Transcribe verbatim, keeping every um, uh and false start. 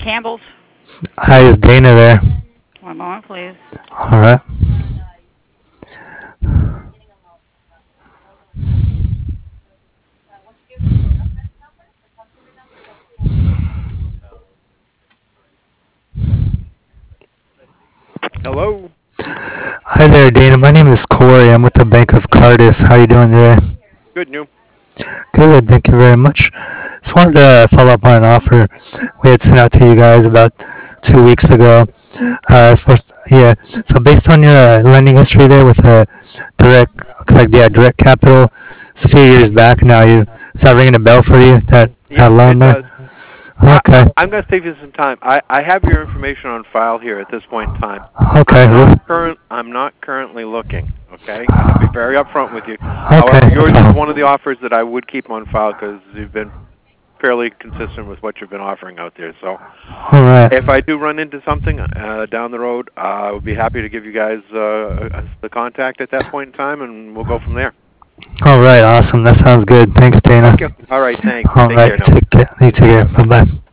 Campbell's. Hi, is Dana there? One moment, please. All right. Hello. Hi there, Dana. My name is Corey. I'm with the Bank of Cardiff. How are you doing today? Good new. Good, thank you very much. Just wanted to follow up on an offer we had sent out to you guys about two weeks ago. Uh, for, yeah, so based on your uh, lending history there with uh, direct, looks like yeah, direct capital, it's a few years back now. You is that ringing a bell for you? That that Yep, loan it there? does. I, I, Okay, I'm going to save you some time. I, I have your information on file here at this point in time. okay, I'm not well, current. I'm not currently looking. Okay, I'll be very upfront with you. However, okay, no yours is problem. one of the offers that I would keep on file because you've been fairly consistent with what you've been offering out there. So, All right. if I do run into something uh, down the road, uh, I would be happy to give you guys uh, the contact at that point in time, and we'll go from there. All right, awesome. That sounds good. Thanks, Dana. Okay. All right. Thanks. All Take right, care now. take care. You take care. Bye bye.